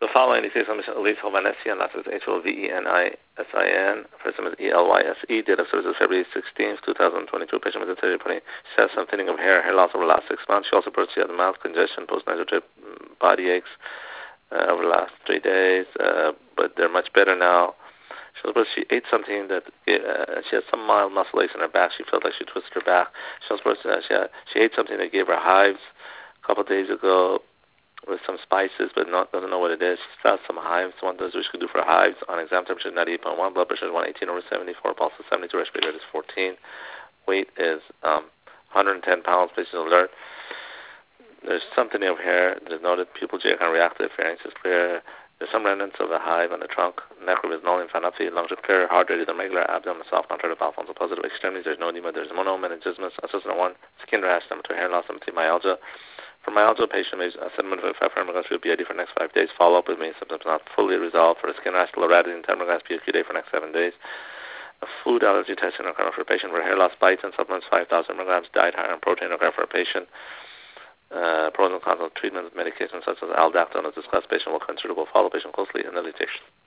The following indicates Elise Hovanesian, last is H-O-V-E-N-I-S-I-N, first name is E-L-Y-S-E, date of service is February 16th, 2022, patient was inserted putting, she has some thinning of hair loss over the last 6 months. She also reports she had mouth congestion, post-nasal drip, body aches over the last 3 days, but they're much better now. She reports she ate something that, she had some mild muscle aches in her back. She felt like she twisted her back. She also reports she ate something that gave her hives a couple of days ago, with some spices, but doesn't know what it is. She still has some hives. One does what she can do for hives. On exam temperature is 98.1, blood pressure is 118 over 74, pulse is 72, respiratory rate is 14. Weight is 110 pounds, patient is alert. There's something over here. There's noted pupil J kind of reactive, pharynx is clear. There's some remnants of a hive on the trunk. Neck is null, lymphadenopathy, lungs are clear, heart rate is irregular, abdomen soft, contrary to Alfonso positive, extremities, there's no edema, there's monomeningismus, associated 1, skin rash, stomach hair loss, myalgia. For myalgia, patient may send 5 milligrams of BID for the next 5 days. Follow up with me. Symptoms not fully resolved. For the skin rash, loratadine 10 milligrams PQ day for the next 7 days. A food allergy testing occurring for a patient for hair loss, bites and supplements 5,000 milligrams. Diet higher in protein occurring for a patient. Pros and cons of treatment with medications such as aldactone as discussed. Patient will consider will follow patient closely in the litigation.